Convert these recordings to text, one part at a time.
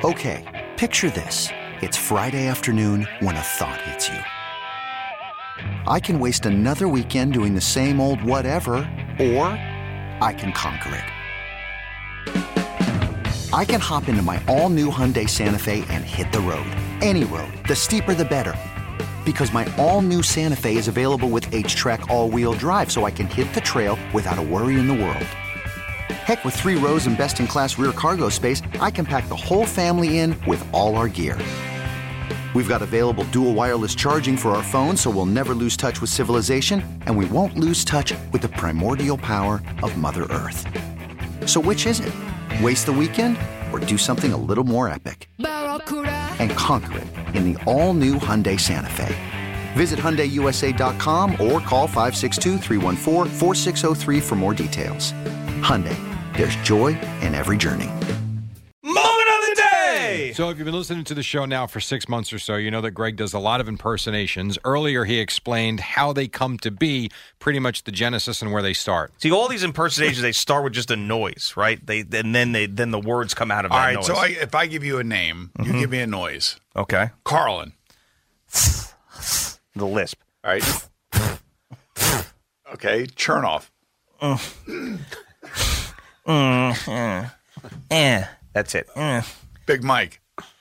Okay, picture this. It's Friday afternoon when a thought hits you. I can waste another weekend doing the same old whatever, or I can conquer it. I can hop into my all-new Hyundai Santa Fe and hit the road. Any road. The steeper, the better. Because my all-new Santa Fe is available with H-Track all-wheel drive, so I can hit the trail without a worry in the world. Heck, with 3 rows and best-in-class rear cargo space, I can pack the whole family in with all our gear. We've got available dual wireless charging for our phones, so we'll never lose touch with civilization, and we won't lose touch with the primordial power of Mother Earth. So which is it? Waste the weekend or do something a little more epic? And conquer it in the all-new Hyundai Santa Fe. Visit HyundaiUSA.com or call 562-314-4603 for more details. Hyundai, there's joy in every journey. So if you've been listening to the show now for 6 months or so, you know that Greg does a lot of impersonations. Earlier, he explained how they come to be, pretty much the genesis and where they start. See, all these impersonations, they start with just a noise, right? Then the words come out of that noise. All right, so if I give you a name, you give me a noise. Okay. Carlin. The lisp. All right. Okay, Chernoff. That's it. Big Mike.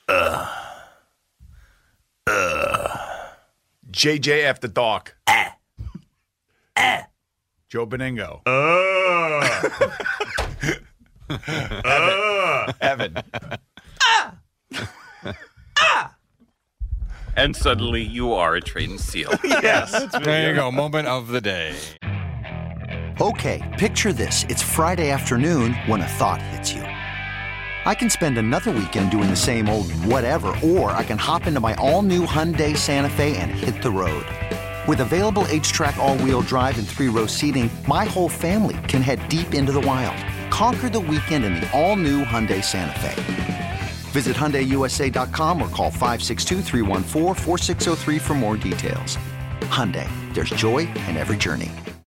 JJ the Doc. Joe Beningo. Evan. And suddenly you are a trained seal. Yes. There you go. Moment of the day. Okay, picture this. It's Friday afternoon when a thought hits you. I can spend another weekend doing the same old whatever, or I can hop into my all-new Hyundai Santa Fe and hit the road. With available H-Track all-wheel drive and 3-row seating, my whole family can head deep into the wild. Conquer the weekend in the all-new Hyundai Santa Fe. Visit HyundaiUSA.com or call 562-314-4603 for more details. Hyundai, there's joy in every journey.